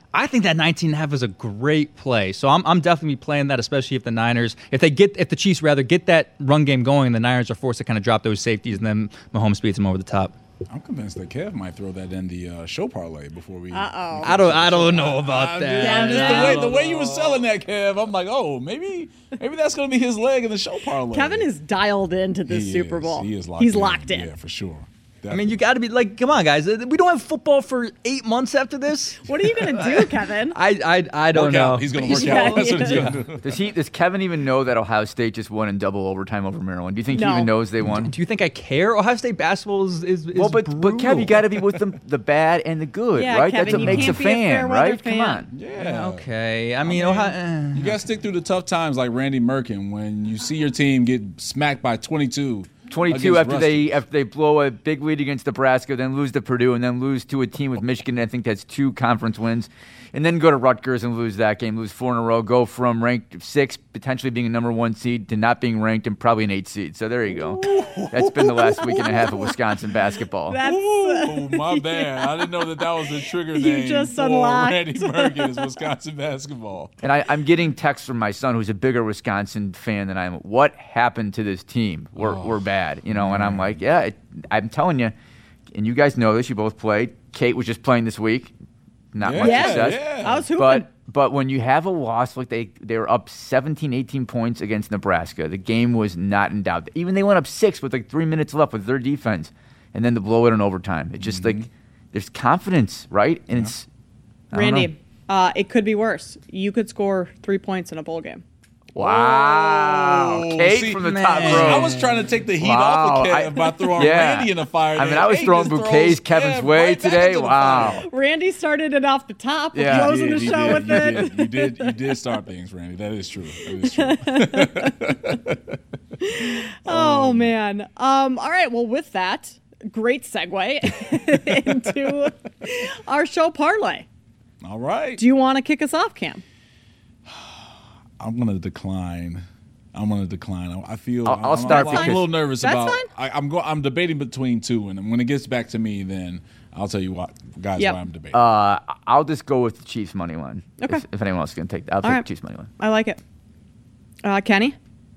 I think that nineteen and a half is a great play. So I'm I'm definitely playing that, especially if the Niners, if they get, if the Chiefs rather get that run game going, the Niners are forced to kind of drop those safeties, and then Mahomes beats them over the top. I'm convinced that Kev might throw that in the uh, show parlay before we. Uh oh. I don't I don't know about I, that. I just, the way the way you were selling that, Kev, I'm like, oh, maybe maybe that's going to be his leg in the show parlay. Kevin is dialed into this He Super is. Bowl. He is locked He's in. locked in. Yeah, for sure. I mean, you got to be like, come on, guys. We don't have football for eight months after this. What are you going to do, Kevin? I I, I don't Work know. out. He's going to work out. That's what he's going to do. Does he? Does Kevin even know that Ohio State just won in double overtime over Maryland? Do you think No. he even knows they won? Do you think I care? Ohio State basketball is is, is Well, but but brutal. Kev, you got to be with the the bad and the good, Yeah, right? Kevin, That's what you makes can't a be a fan, fair weather right? Come fan. on. Yeah. Okay. I mean, Ohio, You got to stick through the tough times like Randy Merkin when you see your team get smacked by twenty-two. twenty-two against after Rusty. they after they blow a big lead against Nebraska, then lose to Purdue, and then lose to a team with Michigan. I think that's two conference wins, and then go to Rutgers and lose that game, lose four in a row, go from ranked six, potentially being a number one seed, to not being ranked and probably an eight seed. So there you go. That's been the last week and a half of Wisconsin basketball. That's Ooh, my bad. I didn't know that that was the trigger You name just for unlocked. Randy Merkin is Wisconsin basketball. And I, I'm getting texts from my son, who's a bigger Wisconsin fan than I am. What happened to this team? We're Oh, we're bad, you know. And I'm like, yeah, it, I'm telling you. And you guys know this. You both played. Kate was just playing this week. Not much Yeah, success. yeah. I was hooping. But but when you have a loss, like they they were up seventeen, eighteen points against Nebraska, the game was not in doubt. Even they went up six with like three minutes left with their defense, and then to blow it in overtime. It's just Mm-hmm. like there's confidence, right? And it's I don't know. Randy, uh, it could be worse. You could score three points in a bowl game. Wow. Oh, Kate see, from the man, top row. I was trying to take the heat Wow. off of Kev I- by throwing yeah. Randy in the fire. I mean, there. I was Kate throwing just bouquets throws Kevin's Kev way right back today. into the Wow. fire. Randy started it off the top, Yeah. closing You the did, show you with did, it. You did, you did, you did start things, Randy. That is true. That is true. Oh man. Um, all right. Well, with that, great segue into our show parlay. All right. Do you want to kick us off, Cam? I'm going to decline. I'm going to decline. I I feel I'll- I'll I'm, start I'm, I'm a because- little nervous That's about. fine. I, I'm go, I'm debating between two, and when it gets back to me, then I'll tell you what, guys, Yep. why I'm debating. Uh, I'll just go with the Chiefs money line. Okay. If, if anyone else is going to take that, I'll All take right. the Chiefs money line. I like it. Uh, Kenny?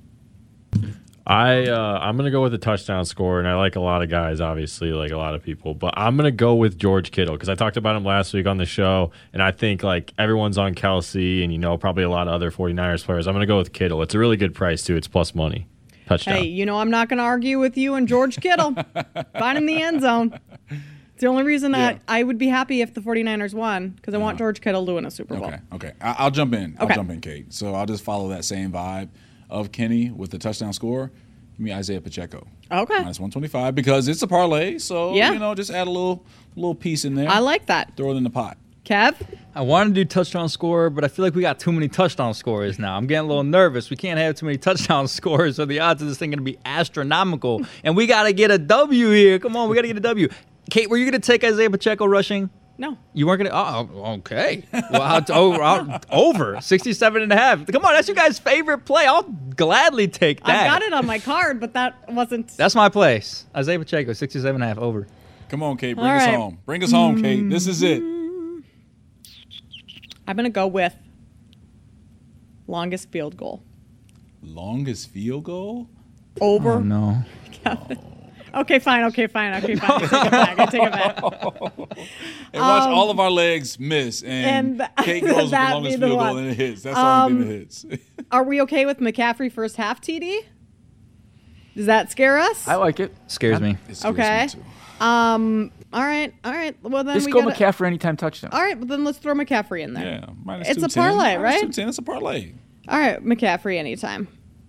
I uh, I'm gonna go with a touchdown score, and I like a lot of guys, obviously, like a lot of people. But I'm gonna go with George Kittle because I talked about him last week on the show, and I think like everyone's on Kelsey, and you know probably a lot of other 49ers players. I'm gonna go with Kittle. It's a really good price too. It's plus money. Touchdown. Hey, you know I'm not going to argue with you and George Kittle. Find him the end zone. It's the only reason that I would be happy if the 49ers won, because I want George Kittle to win a Super Bowl. Okay, okay. I, I'll jump in. I'll Okay. jump in, Kate. So I'll just follow that same vibe of Kenny with the touchdown score. Give me Isaiah Pacheco. Okay. Minus one twenty-five because it's a parlay. So, Yeah. you know, just add a little little piece in there. I like that. Throw it in the pot. Kev? I want to do touchdown score, but I feel like we got too many touchdown scorers now. I'm getting a little nervous. We can't have too many touchdown scores, so the odds of this thing going to be astronomical. And we got to get a W here. Come on, we got to get a W. Kate, were you going to take Isaiah Pacheco rushing? No. You weren't going to? Oh, okay. Well, I'll, over, I'll, over. sixty-seven and a half. Come on, that's your guys' favorite play. I'll gladly take that. I've got it on my card, but that wasn't. That's my place. Isaiah Pacheco, sixty-seven and a half, over. Come on, Kate. Bring All us right. home. Bring us home, Kate. This is it. I'm going to go with longest field goal. Longest field goal? Over. Oh, no. Okay, fine. Okay, fine. Okay, fine. I take it back. I take it back. And watch Um, all of our legs miss, and, and Kate goes with the that longest be the field one. goal, and it hits. That's the only thing Um, that hits. Are we okay with McCaffrey first half T D? Does that scare us? I like it. Scares me. Okay. Um. All right. All right. Well then Just we go gotta, McCaffrey anytime touchdown. All right. Well then let's throw McCaffrey in there. Yeah, minus It's a two ten. parlay, Minus right? two ten. It's a parlay. All right, McCaffrey anytime.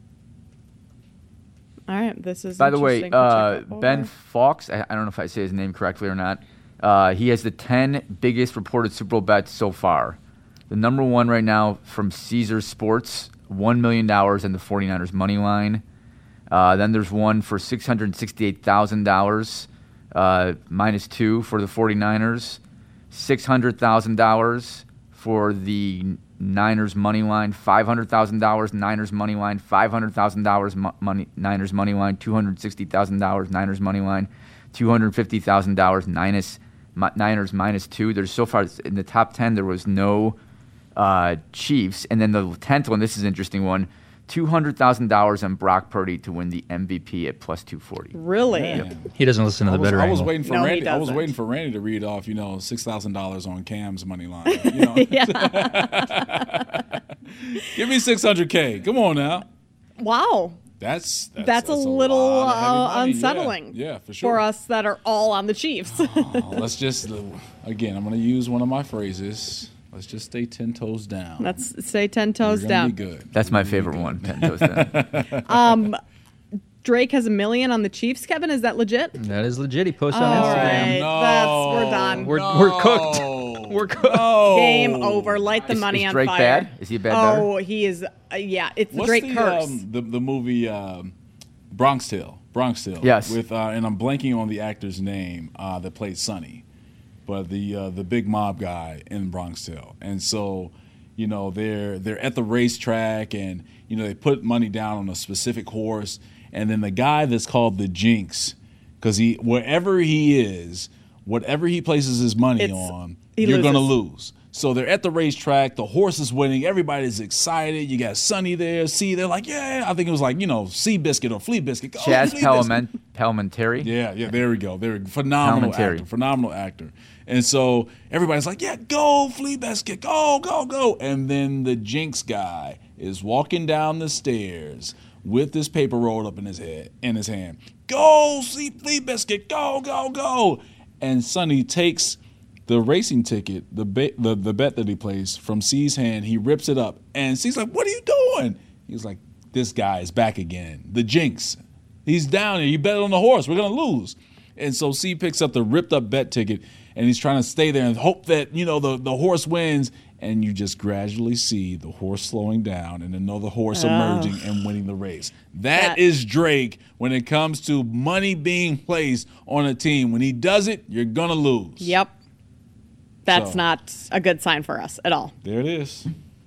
All right. This is By the way, interesting. uh, Pacheco Ben over. Fawkes, I, I don't know if I say his name correctly or not. Uh, he has the ten biggest reported Super Bowl bets so far. The number one right now from Caesars Sports, one million dollars in the 49ers money line. Uh, then there's one for six hundred sixty-eight thousand dollars, uh, minus two for the 49ers. six hundred thousand dollars for the Niners money line, five hundred thousand dollars Niners money line, five hundred thousand dollars mo- money Niners money line, two hundred sixty thousand dollars Niners money line, two hundred fifty thousand dollars Niners Niners minus two. There's so far in the top ten, there was no uh, Chiefs. And then the tenth one, this is an interesting one, two hundred thousand dollars on Brock Purdy to win the M V P at plus two forty. Really? Yep. He doesn't listen to I the was, better I was angle. waiting for No, he Randy. I was doesn't. waiting for Randy to read off, you know, six thousand dollars on Cam's money line. You know, give me six hundred k. Come on now. Wow. That's That's, that's, a that's little lot of heavy uh, money. unsettling. Yeah, yeah, for sure. For us that are all on the Chiefs. Oh, let's just again. I'm going to use one of my phrases. Let's just stay ten toes down. Let's stay ten toes We're down. gonna Be good. That's my favorite one, ten toes down. Um, Drake has a million on the Chiefs. Kevin, is that legit? That is legit. He posted All on Instagram. right, No. that's we're done. We're, we're cooked. We're cooked. No. Game over. Light the Is- money is on Drake fire. bad? Is he a bad Oh, he is. Uh, yeah, it's the What's Drake the, curse. Um, the the movie um, Bronx Tale. Bronx Tale. Yes. With uh, and I'm blanking on the actor's name uh, that played Sonny, but the uh, the big mob guy in Bronx Tale. And so, you know, they're they're at the racetrack, and you know they put money down on a specific horse, and then the guy that's called the Jinx, because he wherever he is, whatever he places his money It's- on, he you're gonna loses. lose. So they're at the racetrack. The horse is winning. Everybody's excited. You got Sonny there. See, they're like, yeah. I think it was like, you know, Sea Biscuit or Flea Biscuit. Oh, Chaz Flea Palment- Biscuit. Palmentary. Yeah, yeah. There we go. They're a phenomenal Palmentary. actor. Phenomenal actor. And so everybody's like, yeah, go Flea Biscuit. Go, go, go. And then the Jinx guy is walking down the stairs with this paper rolled up in his head, in his hand. Go, see Flea Biscuit. Go, go, go. And Sonny takes the racing ticket, the, bet, the the bet that he placed from C's hand, he rips it up. And C's like, what are you doing? He's like, this guy is back again. The Jinx. He's down here. You bet on the horse. We're going to lose. And so C picks up the ripped up bet ticket, and he's trying to stay there and hope that, you know, the, the horse wins. And you just gradually see the horse slowing down and another horse Oh. emerging and winning the race. that That- is Drake when it comes to money being placed on a team. When he does it, you're going to lose. Yep. That's So- not a good sign for us at all. There it is.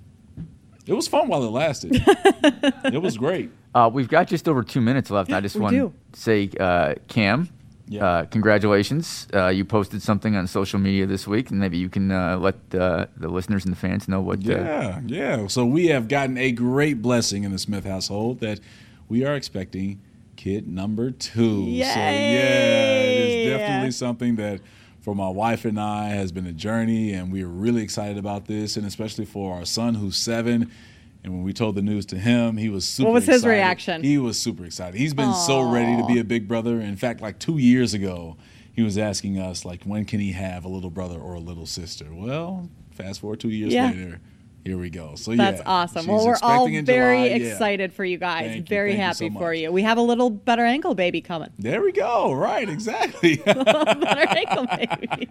It was fun while it lasted. It was great. Uh, we've got just over two minutes left. I just We want do. to say, uh, Cam, Yeah. uh, congratulations. Uh, you posted something on social media this week, and maybe you can uh, let uh, the listeners and the fans know what. Uh, Yeah, yeah. So we have gotten a great blessing in the Smith household that we are expecting kid number two. Yay! So yeah, it is definitely something that for my wife and I has been a journey, and we are really excited about this, and especially for our son who's seven. And when we told the news to him, he was super What was his excited. reaction? He was super excited. He's been so ready to be a big brother. In fact, like two years ago, he was asking us, like, when can he have a little brother or a little sister? Well, fast forward two years Yeah. later, here we go. So That's yeah, awesome. she's Well, we're all expecting in very July. Yeah. excited for you guys. Thank you. Very Thank you happy so for much. you. We have a little better ankle baby coming. There we go. Right, exactly. better ankle baby.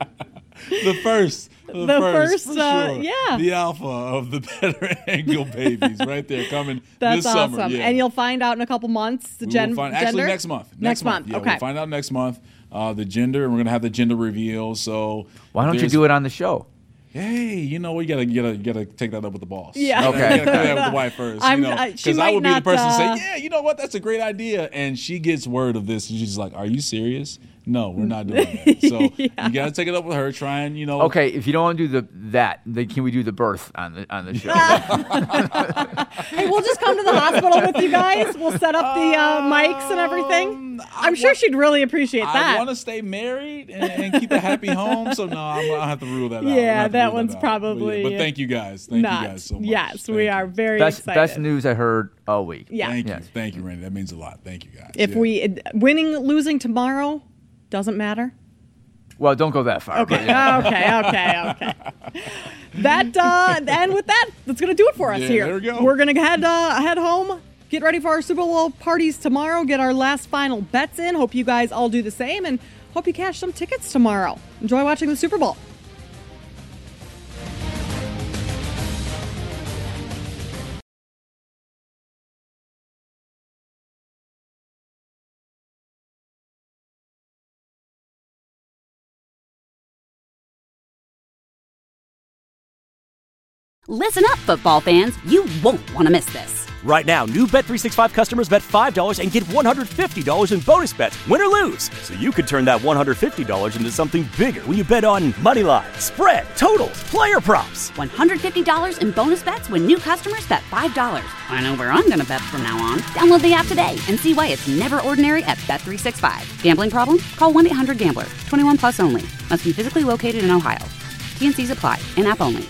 the first. The, The first, first, for uh, sure. yeah. The alpha of the better angle babies right there coming That's this awesome. summer. Yeah. And you'll find out in a couple months the We gen- will find, gender. actually, next month. Next, month. Yeah, Okay. we'll find out next month uh, the gender, and we're gonna have the gender reveal. So Why don't you there's- do it on the show? Hey, you know we gotta you gotta you gotta take that up with the boss. Yeah. You gotta- Okay. you gotta clear that with the wife first. I'm- you know, I- she I might would be the not, person to uh, say, yeah, you know what, that's a great idea, and she gets word of this, and she's like, are you serious? No, we're not doing that. So you gotta take it up with her. Try and you know. Okay, if you don't want to do the that, then can we do the birth on the on the show? Hey, we'll just come to the hospital with you guys. We'll set up the uh, mics and everything. I'm sure she'd really appreciate I that. want to stay married and, and keep a happy home. So no, I'm, I'll have to rule that out. I'm gonna Yeah, have to that rule one's out. probably. But, yeah, but thank you guys. Thank not. you guys so much. Yes, Thank we you. are very best excited. best news I heard all week. Yeah. Thank Yes. you, thank you, Randy. That means a lot. Thank you, guys. If Yeah. we winning, losing tomorrow doesn't matter. Well, don't go that far. Okay, but yeah. okay, okay, okay. That uh, and with that, that's gonna do it for us Yeah, here. there we go. We're gonna head uh, head home. Get ready for our Super Bowl parties tomorrow. Get our last final bets in. Hope you guys all do the same, and hope you cash some tickets tomorrow. Enjoy watching the Super Bowl. Listen up, football fans. You won't want to miss this. Right now, new Bet three sixty-five customers bet five dollars and get one hundred fifty dollars in bonus bets, win or lose. So you could turn that one hundred fifty dollars into something bigger when you bet on money line, spread, totals, player props. one hundred fifty dollars in bonus bets when new customers bet five dollars. I know where I'm going to bet from now on. Download the app today and see why it's never ordinary at Bet three sixty-five. Gambling problem? Call one eight hundred gambler. twenty-one plus only. Must be physically located in Ohio. T N Cs apply. In-app only.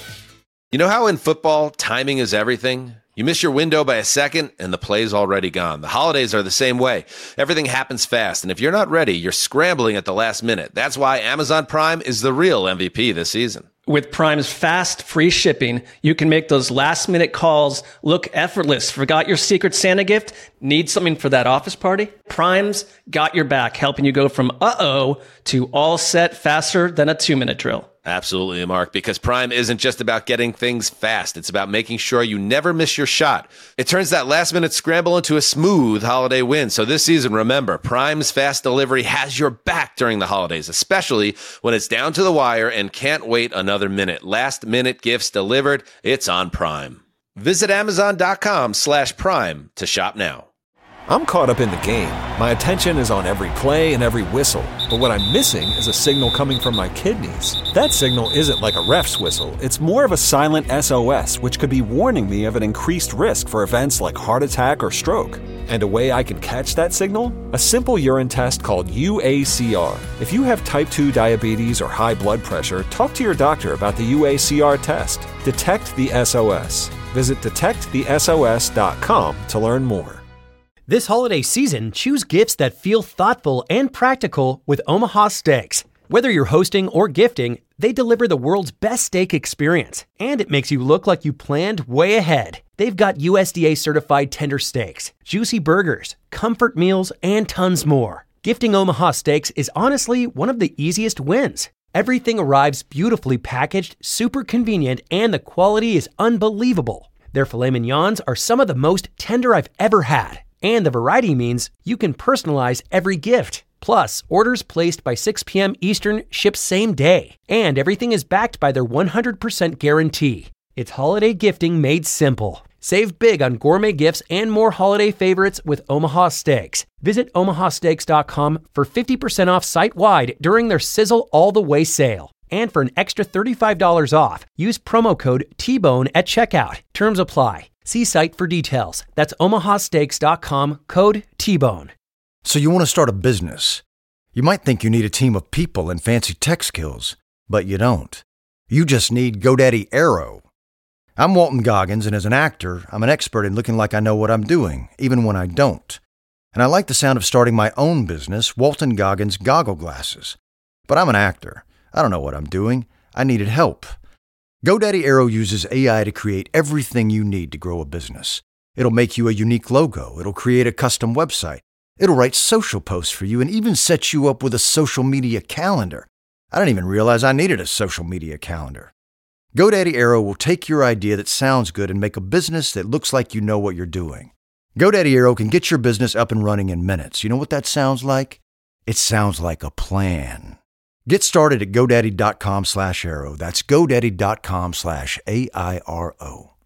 You know how in football, timing is everything? You miss your window by a second, and the play's already gone. The holidays are the same way. Everything happens fast, and if you're not ready, you're scrambling at the last minute. That's why Amazon Prime is the real M V P this season. With Prime's fast, free shipping, you can make those last-minute calls look effortless. Forgot your Secret Santa gift? Need something for that office party? Prime's got your back, helping you go from uh-oh to all set faster than a two-minute drill. Absolutely, Mark, because Prime isn't just about getting things fast. It's about making sure you never miss your shot. It turns that last-minute scramble into a smooth holiday win. So this season, remember, Prime's fast delivery has your back during the holidays, especially when it's down to the wire and can't wait another minute. Last-minute gifts delivered, it's on Prime. Visit Amazon.com slash Prime to shop now. I'm caught up in the game. My attention is on every play and every whistle. But what I'm missing is a signal coming from my kidneys. That signal isn't like a ref's whistle. It's more of a silent S O S, which could be warning me of an increased risk for events like heart attack or stroke. And a way I can catch that signal? A simple urine test called U A C R. If you have type two diabetes or high blood pressure, talk to your doctor about the U A C R test. Detect the S O S. Visit detect the S O S dot com to learn more. This holiday season, choose gifts that feel thoughtful and practical with Omaha Steaks. Whether you're hosting or gifting, they deliver the world's best steak experience, and it makes you look like you planned way ahead. They've got U S D A certified tender steaks, juicy burgers, comfort meals, and tons more. Gifting Omaha Steaks is honestly one of the easiest wins. Everything arrives beautifully packaged, super convenient, and the quality is unbelievable. Their filet mignons are some of the most tender I've ever had. And the variety means you can personalize every gift. Plus, orders placed by six p.m. Eastern ship same day. And everything is backed by their one hundred percent guarantee. It's holiday gifting made simple. Save big on gourmet gifts and more holiday favorites with Omaha Steaks. Visit omaha steaks dot com for fifty percent off site-wide during their Sizzle All the Way sale. And for an extra thirty-five dollars off, use promo code T Bone at checkout. Terms apply. See site for details. That's omaha steaks dot com, code T Bone. So you want to start a business. You might think you need a team of people and fancy tech skills, but you don't. You just need GoDaddy Aero. I'm Walton Goggins, and as an actor, I'm an expert in looking like I know what I'm doing, even when I don't. And I like the sound of starting my own business, Walton Goggins Goggle Glasses. But I'm an actor. I don't know what I'm doing. I needed help. GoDaddy Aero uses A I to create everything you need to grow a business. It'll make you a unique logo. It'll create a custom website. It'll write social posts for you and even set you up with a social media calendar. I didn't even realize I needed a social media calendar. GoDaddy Aero will take your idea that sounds good and make a business that looks like you know what you're doing. GoDaddy Aero can get your business up and running in minutes. You know what that sounds like? It sounds like a plan. Get started at GoDaddy.com slash Aero. That's GoDaddy.com slash A I R O.